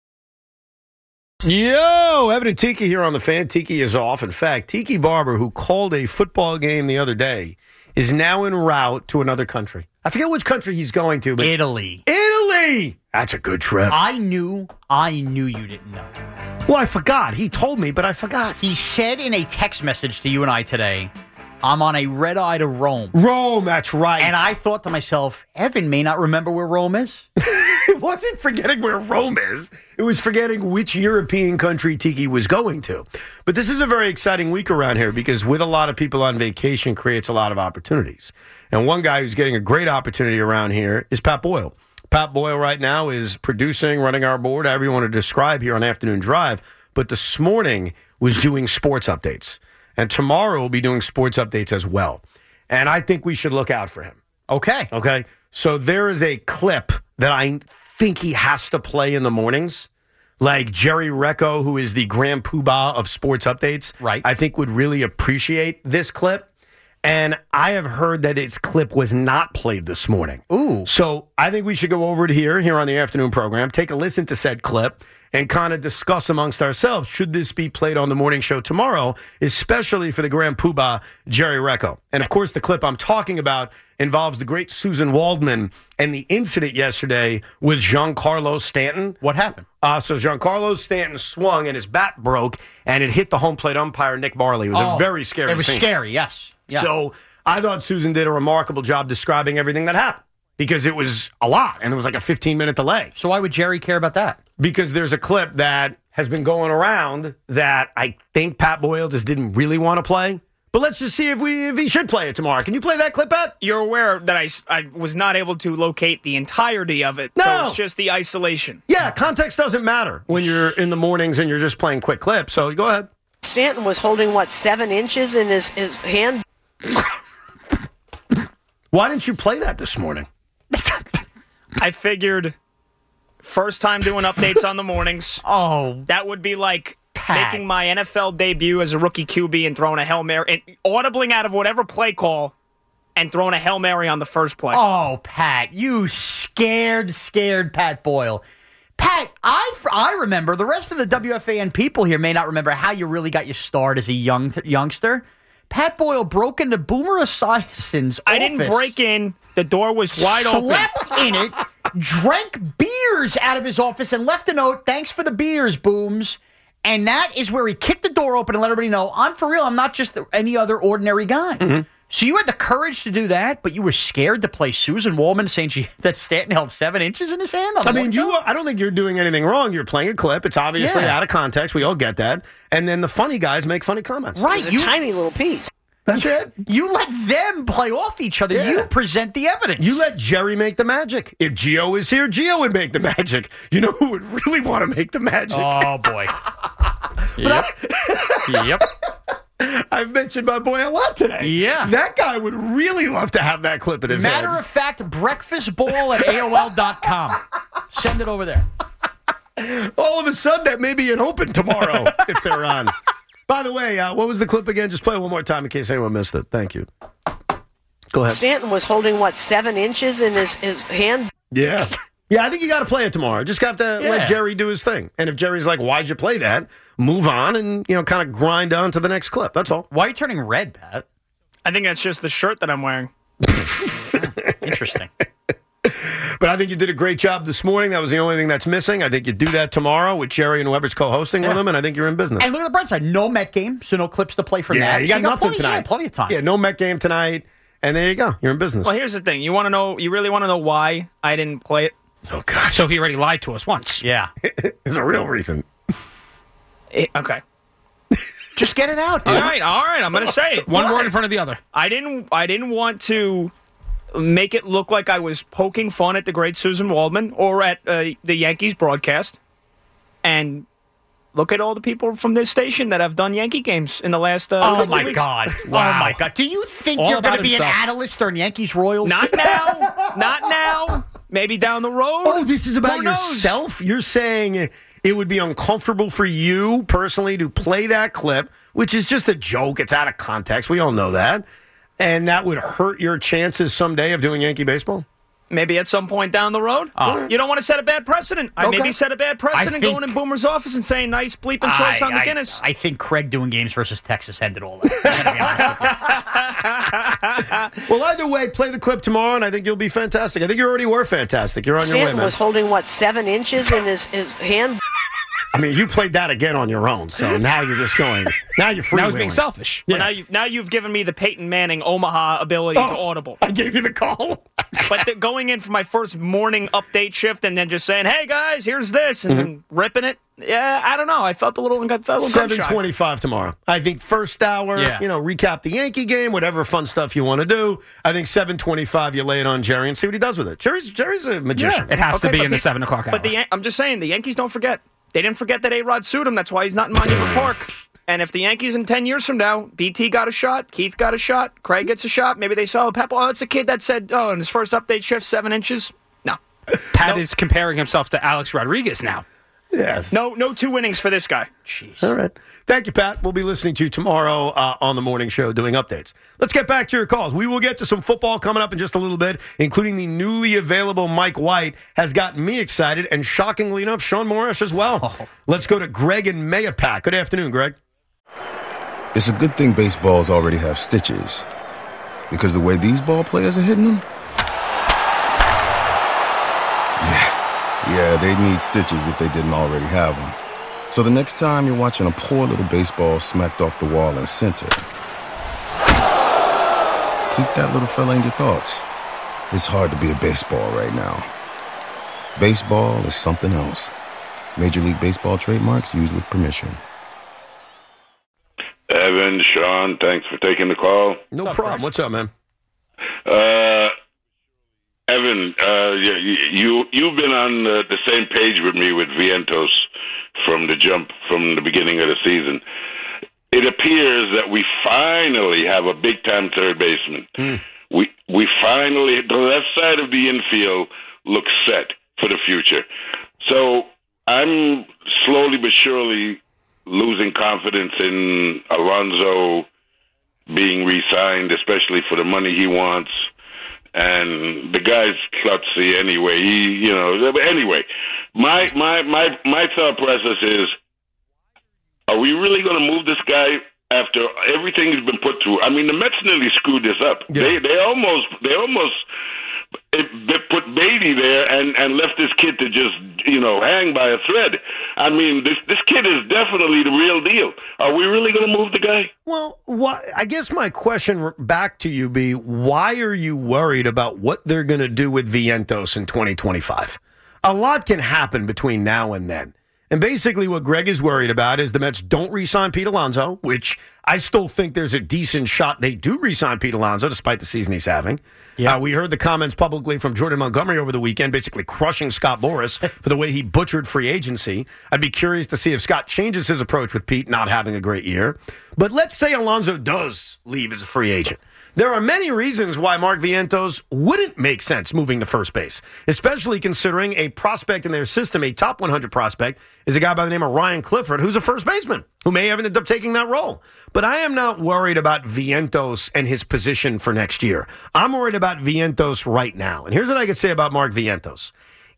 Yo, Evan and Tiki here on the Fan. Tiki is off. In fact, Tiki Barber, who called a football game the other day, is now en route to another country. I forget which country he's going to, but Italy. Italy. That's a good trip. I knew, I knew you didn't know. Well, I forgot. He told me, but I forgot. He said in a text message to you and I today, I'm on a red eye to Rome. Rome, that's right. And I thought to myself, Evan may not remember where Rome is. It wasn't forgetting where Rome is. It was forgetting which European country Tiki was going to. But this is a very exciting week around here because with a lot of people on vacation creates a lot of opportunities. And one guy who's getting a great opportunity around here is Pat Boyle. Pat Boyle right now is producing, running our board, however you want to describe here on Afternoon Drive. But this morning was doing sports updates. And tomorrow we'll be doing sports updates as well. And I think we should look out for him. Okay. Okay. So there is a clip that I think he has to play in the mornings. Like Jerry Recco, who is the grand poobah of sports updates, right? I think would really appreciate this clip. And I have heard that its clip was not played this morning. Ooh. So I think we should go over it here, here on the afternoon program, take a listen to said clip, and kind of discuss amongst ourselves, should this be played on the morning show tomorrow, especially for the grand poobah, Jerry Recco. And, of course, the clip I'm talking about involves the great Susan Waldman and the incident yesterday with Giancarlo Stanton. What happened? Uh, so Giancarlo Stanton swung and his bat broke, and it hit the home plate umpire, Nick Barley. It was oh, a very scary It was scene. scary, yes. Yeah. So I thought Susan did a remarkable job describing everything that happened because it was a lot, and it was like a fifteen-minute delay. So why would Jerry care about that? Because there's a clip that has been going around that I think Pat Boyle just didn't really want to play. But let's just see if we if he should play it tomorrow. Can you play that clip, Pat? You're aware that I, I was not able to locate the entirety of it. No. So it's just the isolation. Yeah, context doesn't matter when you're in the mornings and you're just playing quick clips. So go ahead. Stanton was holding, what, seven inches in his, his hand? Why didn't you play that this morning? I figured first time doing updates on the mornings. Oh. That would be like Pat. making my N F L debut as a rookie Q B and throwing a Hail Mary, and audibling out of whatever play call and throwing a Hail Mary on the first play. Oh, Pat, you scared, scared Pat Boyle. Pat, I, I remember, the rest of the W F A N people here may not remember how you really got your start as a young youngster. Pat Boyle broke into Boomer Esiason's I office. didn't break in. The door was wide open. Slept in it, drank beers out of his office, and left a note, thanks for the beers, Booms. And that is where he kicked the door open and let everybody know, I'm for real, I'm not just any other ordinary guy. Mm-hmm. So you had the courage to do that, but you were scared to play Susan Waldman saying she, that Stanton held seven inches in his hand? I mean, you. I don't think you're doing anything wrong. You're playing a clip. It's obviously Yeah. out of context. We all get that. And then the funny guys make funny comments. Right. It was a You, tiny little piece. That's it. you let them play off each other. Yeah. You present the evidence. You let Jerry make the magic. If Gio was here, Gio would make the magic. You know who would really want to make the magic? Oh, boy. Yep. Yep. I've mentioned my boy a lot today. Yeah. That guy would really love to have that clip in his Matter hands. of fact, breakfast ball at A O L dot com. Send it over there. All of a sudden, that may be an open tomorrow if they're on. By the way, uh, what was the clip again? Just play it one more time in case anyone missed it. Thank you. Go ahead. Stanton was holding, what, seven inches in his, his hand? Yeah. Yeah, I think you got to play it tomorrow. Just got to Yeah. let Jerry do his thing. And if Jerry's like, why'd you play that? Move on and, you know, kind of grind on to the next clip. That's all. Why are you turning red, Pat? I think that's just the shirt that I'm wearing. Interesting. But I think you did a great job this morning. That was the only thing that's missing. I think you do that tomorrow with Jerry and whoever's co-hosting with Yeah. him, and I think you're in business. And look at the bright side. No Met game, so no clips to play from yeah, that. you So got nothing plenty, tonight. Yeah, plenty of time. Yeah, no Met game tonight, and there you go. You're in business. Well, here's the thing. You want to know? You really want to know why I didn't play it? Oh, God. So he already lied to us once. Yeah. It's a real reason. It- okay. Just get it out, dude. All right. All right. I'm going to say it. One Why? word in front of the other. I didn't. I didn't want to make it look like I was poking fun at the great Susan Waldman or at uh, the Yankees broadcast. And look at all the people from this station that have done Yankee games in the last. Uh, Oh, couple my weeks. God. Wow. Oh, my God. Do you think All you're going about to be himself. an analyst during Yankees Royals? Not now. Not now. Maybe down the road. Oh, this is about Who knows? yourself? You're saying it would be uncomfortable for you personally to play that clip, which is just a joke. It's out of context. We all know that. And that would hurt your chances someday of doing Yankee baseball? Maybe at some point down the road. You don't want to set a bad precedent. I Okay. maybe set a bad precedent think- going in Boomer's office and saying nice bleeping choice I, on the I- Guinness. I think Craig doing games versus Texas ended all that. I'm gonna be honest with you. Well, either way, play the clip tomorrow, and I think you'll be fantastic. I think you already were fantastic. You're on your way, Stanton man. was holding, what, seven inches in his, his hand? I mean, you played that again on your own, so now you're just going. Now you're free. Now he's being selfish. Well, Yeah. now you've now you've given me the Peyton Manning Omaha ability to audible. I gave you the call. But the, going in for my first morning update shift and then just saying, "Hey guys, here's this," and then ripping it. Yeah, I don't know. I felt a little. I felt a little Seven gun-shy. twenty-five tomorrow. I think first hour. Yeah. You know, recap the Yankee game, whatever fun stuff you want to do. I think seven twenty-five. You lay it on Jerry and see what he does with it. Jerry's Jerry's a magician. It has Okay, to be but in the the- seven o'clock hour. But the Yan- I'm just saying, the Yankees don't forget. They didn't forget that A-Rod sued him. That's why he's not in Monument Park. And if the Yankees in ten years from now, B T got a shot, Keith got a shot, Craig gets a shot, maybe they saw Pep. Oh, it's a kid that said, oh, in his first update shift, seven inches. No. Pat is comparing himself to Alex Rodriguez now. Yes. No, no two innings for this guy. Jeez. All right. Thank you, Pat. We'll be listening to you tomorrow uh, on the morning show doing updates. Let's get back to your calls. We will get to some football coming up in just a little bit, including the newly available Mike White has gotten me excited, and shockingly enough, Sean Morris as well. Oh. Let's go to Greg and Mayapack. Good afternoon, Greg. It's a good thing baseballs already have stitches, because the way these ball players are hitting them, yeah, yeah, they need stitches if they didn't already have them. So the next time you're watching a poor little baseball smacked off the wall in center, keep that little fella in your thoughts. It's hard to be a baseball right now. Baseball is something else. Major League Baseball trademarks used with permission. Evan, Sean, thanks for taking the call. No What's up, problem. Greg? What's up, man? Uh, Evan, uh, you, you, you've been on uh, the same page with me with Vientos from the jump, from the beginning of the season. It appears that we finally have a big-time third baseman. Mm. We we finally, the left side of the infield looks set for the future. So I'm slowly but surely losing confidence in Alonso being re-signed, especially for the money he wants. And the guy's klutzy anyway. He, you know, anyway, my, my, my, my thought process is, are we really going to move this guy after everything he's been put through? I mean, the Mets nearly screwed this up. Yeah. They, they almost, they almost it, they put Beatty there and, and left this kid to just, you know, hang by a thread. I mean, this this kid is definitely the real deal. Are we really going to move the guy? Well, what, I guess my question back to you be, why are you worried about what they're going to do with Vientos in twenty twenty-five? A lot can happen between now and then. And basically what Greg is worried about is the Mets don't re-sign Pete Alonso, which I still think there's a decent shot they do re-sign Pete Alonso despite the season he's having. Yeah. Uh, we heard the comments publicly from Jordan Montgomery over the weekend, basically crushing Scott Boras for the way he butchered free agency. I'd be curious to see if Scott changes his approach with Pete not having a great year. But let's say Alonso does leave as a free agent. There are many reasons why Mark Vientos wouldn't make sense moving to first base, especially considering a prospect in their system, a top one hundred prospect, is a guy by the name of Ryan Clifford, who's a first baseman, who may have ended up taking that role. But I am not worried about Vientos and his position for next year. I'm worried about Vientos right now. And here's what I can say about Mark Vientos.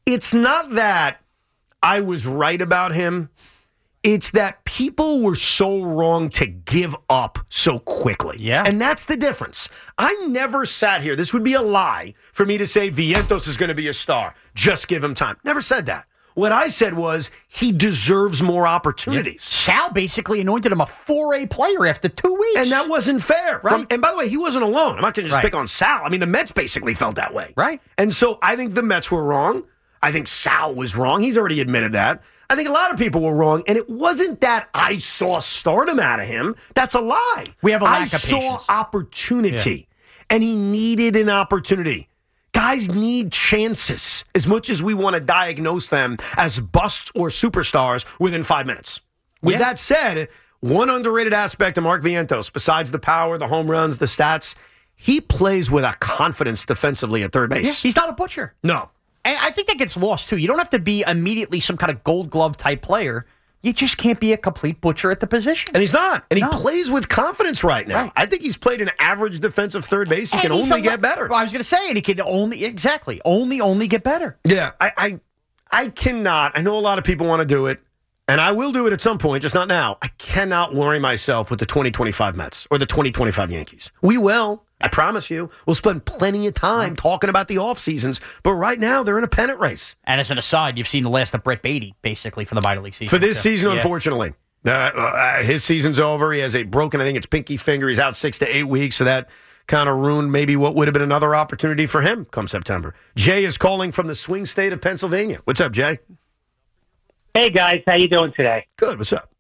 it's not that I was right about him. It's that people were so wrong to give up so quickly. Yeah. And that's the difference. I never sat here. This would be a lie for me to say Vientos is going to be a star. Just give him time. Never said that. What I said was he deserves more opportunities. Yeah. Sal basically anointed him a four A player after two weeks. And that wasn't fair. Right. From, and by the way, he wasn't alone. I'm not going to just Right. pick on Sal. I mean, the Mets basically felt that way. Right. And so I think the Mets were wrong. I think Sal was wrong. He's already admitted that. I think a lot of people were wrong, and it wasn't that I saw stardom out of him. That's a lie. We have a lack I of saw patience. opportunity, and he needed an opportunity. Guys need chances as much as we want to diagnose them as busts or superstars within five minutes. With Yeah. that said, one underrated aspect of Mark Vientos, besides the power, the home runs, the stats, he plays with a confidence defensively at third base. Yeah, he's not a butcher. No. And I think that gets lost, too. You don't have to be immediately some kind of gold glove type player. You just can't be a complete butcher at the position. And he's not. And he No. plays with confidence right now. Right. I think he's played an average defensive third base. He And can he's only a get le- better. Well, I was going to say, and he can only, exactly, only, only get better. Yeah, I, I, I cannot. I know a lot of people want to do it, and I will do it at some point, just not now. I cannot worry myself with the twenty twenty-five Mets or the twenty twenty-five Yankees. We will. I promise you. We'll spend plenty of time talking about the off seasons, but right now they're in a pennant race. And as an aside, you've seen the last of Brett Beatty, basically, for the minor league season. For this So, season, yeah. unfortunately. Uh, uh, his season's over. He has a broken, I think it's pinky finger. He's out six to eight weeks, so that kind of ruined maybe what would have been another opportunity for him come September. Jay is calling from the swing state of Pennsylvania. What's up, Jay? Hey, guys. How you doing today? Good. What's up?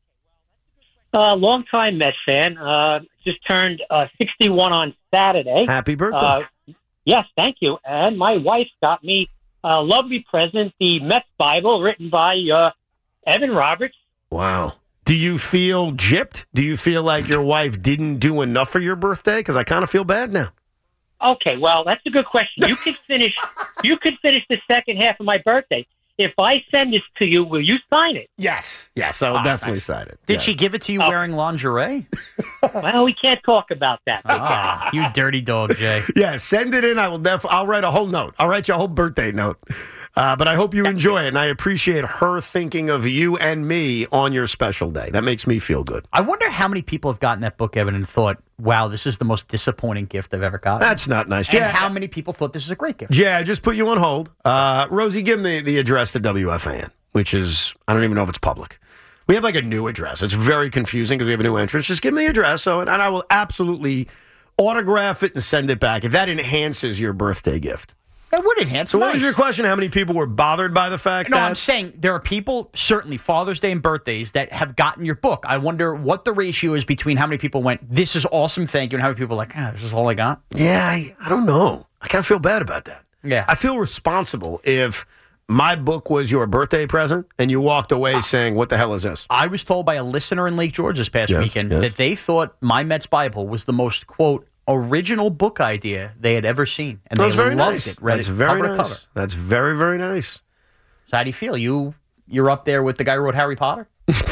Uh, long-time Mets fan. Uh, just turned uh, sixty-one on Saturday. Happy birthday. Uh, yes, thank you. And my wife got me a lovely present, the Mets Bible written by uh, Evan Roberts. Wow. Do you feel gypped? Do you feel like your wife didn't do enough for your birthday? Because I kind of feel bad now. Okay, well, that's a good question. You could finish. You could finish the second half of my birthday. If I send this to you, will you sign it? Yes. Yes, I will Ah, definitely nice. sign it. Did Yes. she give it to you Oh. wearing lingerie? Well, we can't talk about that. Ah, you dirty dog, Jay. Yeah, send it in. I will def- I'll write a whole note. I'll write you a whole birthday note. Uh, but I hope you enjoy it, and I appreciate her thinking of you and me on your special day. That makes me feel good. I wonder how many people have gotten that book, Evan, and thought, wow, this is the most disappointing gift I've ever gotten. That's not nice. And Jay, how many people thought this is a great gift? Jay, I just put you on hold. Uh, Rosie, give me the, the address to W F A N, which is, I don't even know if it's public. We have like a new address. It's very confusing because we have a new entrance. Just give me the address, so and I will absolutely autograph it and send it back if that enhances your birthday gift. That would enhance. So what nice. was your question? How many people were bothered by the fact No, that... I'm saying there are people, certainly Father's Day and birthdays, that have gotten your book. I wonder what the ratio is between how many people went, this is awesome, thank you, and how many people are like, ah, this is all I got. Yeah, I, I don't know. I kind of feel bad about that. Yeah. I feel responsible if my book was your birthday present and you walked away saying, what the hell is this? I was told by a listener in Lake George this past Yes, weekend yes. that they thought My Mets Bible was the most, quote, original book idea they had ever seen. And That was they very loved nice. it. Read That's it very cover to nice. cover. That's very, very nice. So how do you feel? You, you're up there with the guy who wrote Harry Potter?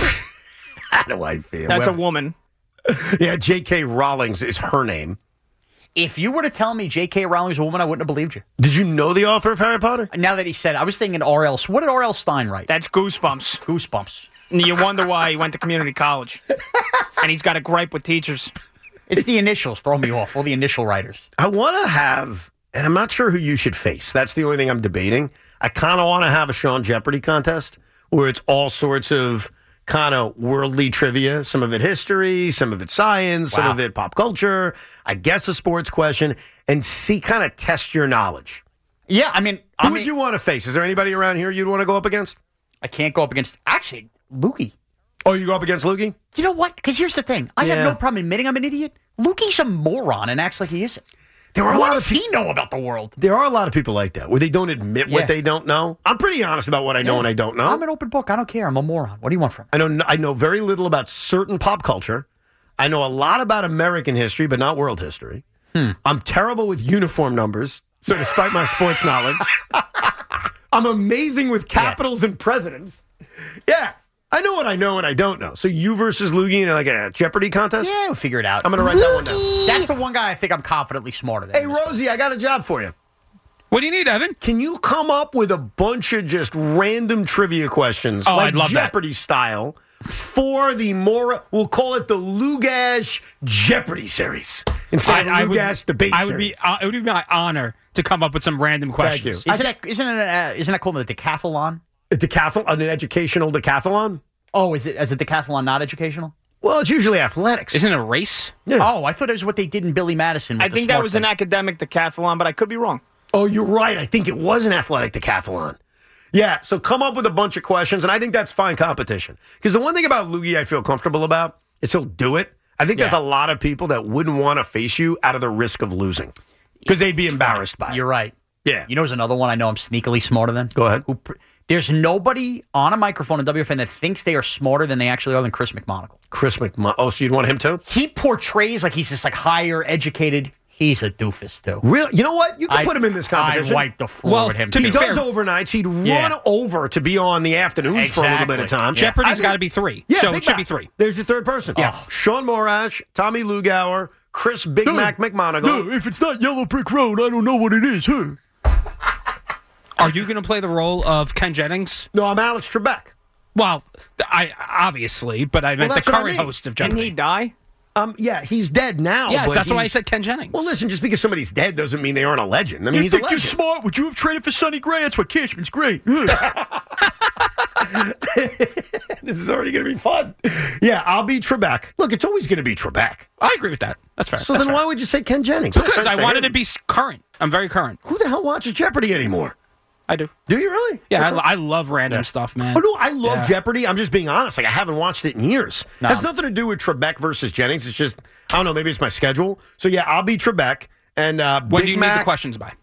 How do I feel? That's a Well, woman. yeah, J K. Rowling is her name. If you were to tell me J K. Rowling's a woman, I wouldn't have believed you. Did you know the author of Harry Potter? Now that he said, I was thinking R L. What did R L. Stein write? That's Goosebumps. Goosebumps. And you wonder why he went to community college. And he's got a gripe with teachers. It's the initials. Throw me off. All the initial writers. I want to have, and I'm not sure who you should face. That's the only thing I'm debating. I kind of want to have a Sean Jeopardy contest where it's all sorts of kind of worldly trivia, some of it history, some of it science, some Wow. of it pop culture, I guess a sports question, and see, kind of test your knowledge. Yeah, I mean, Who I would mean, you want to face? Is there anybody around here you'd want to go up against? I can't go up against, actually, Lukey. Oh, you go up against Lukey? You know what? Because here's the thing. I Yeah. have no problem admitting I'm an idiot. Lukey's a moron and acts like he isn't. There are a What lot does of he know about the world? There are a lot of people like that, where they don't admit Yeah. what they don't know. I'm pretty honest about what I know Yeah. and I don't know. I'm an open book. I don't care. I'm a moron. What do you want from me? I know I know very little about certain pop culture. I know a lot about American history, but not world history. Hmm. I'm terrible with uniform numbers, so despite my sports knowledge, I'm amazing with capitals and presidents. Yeah, I know what I know and I don't know. So you versus Loogie in like a Jeopardy contest? Yeah, we'll figure it out. I'm going to write that one down. That's the one guy I think I'm confidently smarter than. Hey, Rosie, I got a job for you. What do you need, Evan? Can you come up with a bunch of just random trivia questions, Oh, like I'd love Jeopardy that. style, for the more, we'll call it the Lugash Jeopardy series instead I, I of would, Lugash debate I would series. be. Uh, it would be my honor to come up with some random questions. you. Isn't that, isn't, it, uh, isn't that called a decathlon? A decathlon, an educational decathlon? Oh, is it is a decathlon not educational? Well, it's usually athletics. Isn't it a race? Yeah. Oh, I thought it was what they did in Billy Madison. With I the think that smart was thing. an academic decathlon, but I could be wrong. Oh, you're right. I think it was an athletic decathlon. Yeah, so come up with a bunch of questions, and I think that's fine competition. Because the one thing about Loogie I feel comfortable about is he'll do it. I think there's Yeah. a lot of people that wouldn't want to face you out of the risk of losing because they'd be embarrassed by it. You're right. Yeah. You know, there's another one I know I'm sneakily smarter than. Go ahead. Who pr- There's nobody on a microphone in W F N that thinks they are smarter than they actually are than Chris McMonagle. Chris McMonagle. Oh, so you'd want him too? He portrays like he's just like higher educated. He's a doofus too. Really? You know what? You can I- put him in this competition. I wiped the floor Well, with him. to He be too. does fair- overnights. He'd Yeah. run over to be on the afternoons for a little bit of Exactly. time. Yeah. Jeopardy's I got to think- be three. Yeah, so Big it should Mac. be three. There's your third person. Yeah. Oh. Sean Morash, Tommy Lugauer, Chris Big Mac McMonagle. if it's not Yellow Brick Road, I don't know what it is, huh? Are you going to play the role of Ken Jennings? No, I'm Alex Trebek. Well, I obviously, but I meant the that's what I current mean. host of Didn't Jeopardy. he die? Um, yeah, he's dead now. Yes, but that's why I he's- said Ken Jennings. Well, listen, just because somebody's dead doesn't mean they aren't a legend. I mean, he's a legend. smart? Would you have traded for Sonny Gray? That's what Cashman's great. This is already going to be fun. Yeah, I'll be Trebek. Look, it's always going to be Trebek. I agree with that. That's fair. So That's then fair. why would you say Ken Jennings? No Because offense I to wanted him. to be s- current. I'm very current. Who the hell watches Jeopardy anymore? I do. Do you really? Yeah, Okay. I, I love random stuff, man. Oh, no, I love Yeah. Jeopardy. I'm just being honest. Like, I haven't watched it in years. No. Has nothing to do with Trebek versus Jennings. It's just, I don't know, maybe it's my schedule. So, yeah, I'll be Trebek. And uh, When Big do you Mac, need the questions by?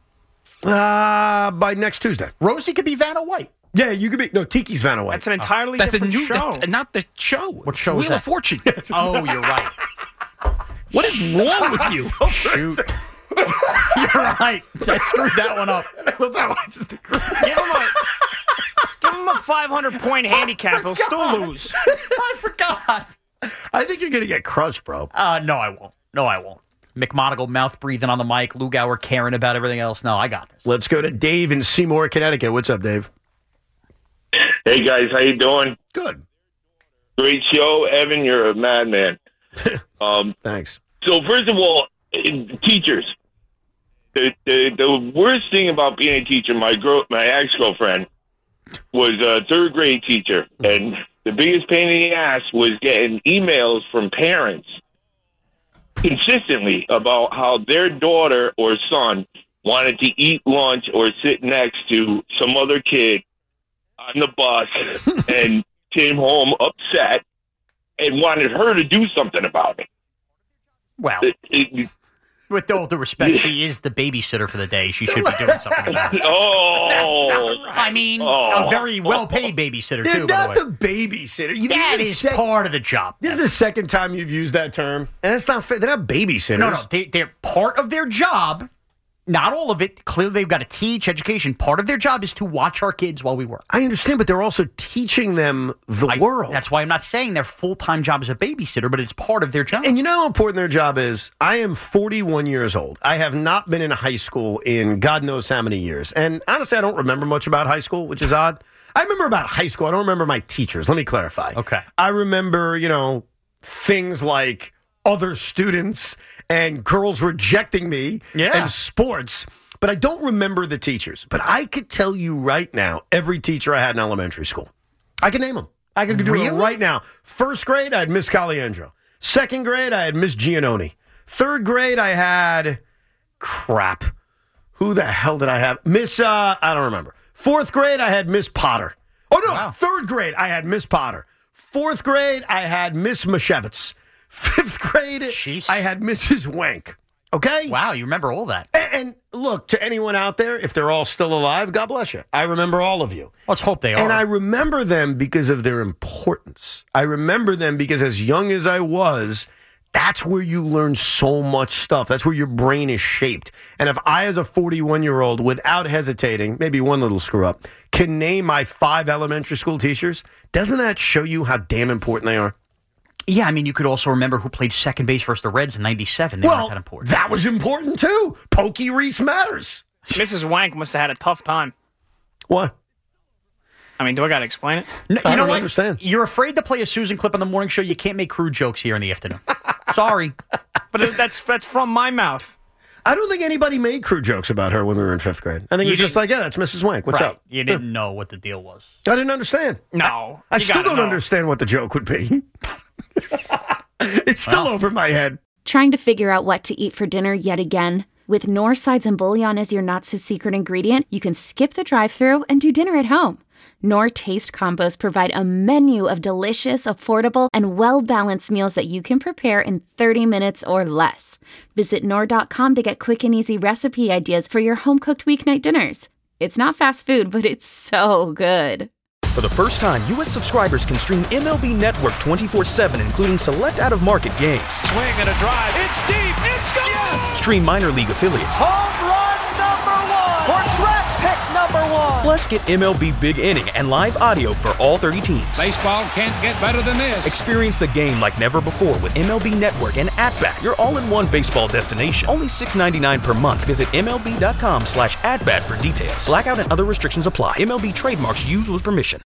Uh, by next Tuesday. Rosie could be Vanna White. Yeah, you could be. No, Tiki's Vanna White. That's an entirely That's a different new, show. that's not the show. What show Wheel is that? of Fortune. Oh, you're right. What is wrong with you? Shoot. You're right. I screwed that one up. What's that one? Just a- Give him a, give him a five hundred point handicap. He'll still lose. I forgot. I think you're going to get crushed, bro. Uh, no, I won't. No, I won't. McMonagle mouth breathing on the mic. Lugauer caring about everything else. No, I got this. Let's go to Dave in Seymour, Connecticut. What's up, Dave? Hey guys, how you doing? Good. Great show, Evan. You're a madman. Um, Thanks. so first of all, eh, teachers. The, the the worst thing about being a teacher, my girl, my ex girlfriend, was a third grade teacher, and the biggest pain in the ass was getting emails from parents consistently about how their daughter or son wanted to eat lunch or sit next to some other kid on the bus and came home upset and wanted her to do something about it. Well, It- it- with all due respect, she is the babysitter for the day. She should be doing something about it. oh, I mean, Oh. a very well-paid babysitter, They're too, by not the way. the babysitter. You- That this is sec- part of the job. This is the second time you've used that term, and that's not fair. They're not babysitters. No, no, they, they're part of their job. Not all of it. Clearly, they've got to teach education. Part of their job is to watch our kids while we work. I understand, but they're also teaching them the I- world. That's why I'm not saying their full-time job is a babysitter, but it's part of their job. And you know how important their job is? I am forty-one years old. I have not been in high school in God knows how many years. And honestly, I don't remember much about high school, which is odd. I remember about high school. I don't remember my teachers. Let me clarify. Okay. I remember, you know, things like other students and girls rejecting me Yeah. and sports. But I don't remember the teachers. But I could tell you right now, every teacher I had in elementary school. I can name them. I could do Really? it right now. First grade, I had Miss Caliendro. Second grade, I had Miss Giannoni. Third grade, I had crap. Who the hell did I have? Miss, uh, I don't remember. Fourth grade, I had Miss Potter. Oh, no. Wow. Third grade, I had Miss Potter. Fourth grade, I had Miss Mashevitz. Fifth grade, Jeez. I had Missus Wank. Okay? Wow, you remember all that. And, and look, to anyone out there, if they're all still alive, God bless you. I remember all of you. Let's hope they are. And I remember them because of their importance. I remember them because as young as I was, that's where you learn so much stuff. That's where your brain is shaped. And if I, as a forty-one-year-old, without hesitating, maybe one little screw up, can name my five elementary school teachers, doesn't that show you how damn important they are? Yeah, I mean, you could also remember who played second base versus the Reds in ninety-seven. They well, weren't that important. that was important too. Pokey Reese Matters. Missus Wank must have had a tough time. What? I mean, do I got to explain it? No, I you know don't what? understand. You're afraid to play a Susan clip on the morning show. You can't make crude jokes here in the afternoon. Sorry. But that's that's from my mouth. I don't think anybody made crude jokes about her when we were in fifth grade. I think You it was just didn't- like, yeah, that's Missus Wank. What's Right. up? You didn't know what the deal was. I didn't understand. No. I you still gotta don't know. understand what the joke would be. It's still Well. over my head. Trying to figure out what to eat for dinner yet again? With Knorr Sides and Bouillon as your not-so-secret ingredient, you can skip the drive-thru and do dinner at home. Knorr Taste Combos provide a menu of delicious, affordable, and well-balanced meals that you can prepare in thirty minutes or less. Visit Knorr dot com to get quick and easy recipe ideas for your home-cooked weeknight dinners. It's not fast food, but it's so good. For the first time, U S subscribers can stream M L B Network twenty-four seven, including select out-of-market games. Swing and a drive. It's deep. It's gone. Stream minor league affiliates. Home run number one. Or draft pick number one. Plus, get M L B Big Inning and live audio for all thirty teams. Baseball can't get better than this. Experience the game like never before with M L B Network and At-Bat, your all-in-one baseball destination. Only six ninety-nine per month. Visit M L B dot com slash at bat for details. Blackout and other restrictions apply. M L B trademarks used with permission.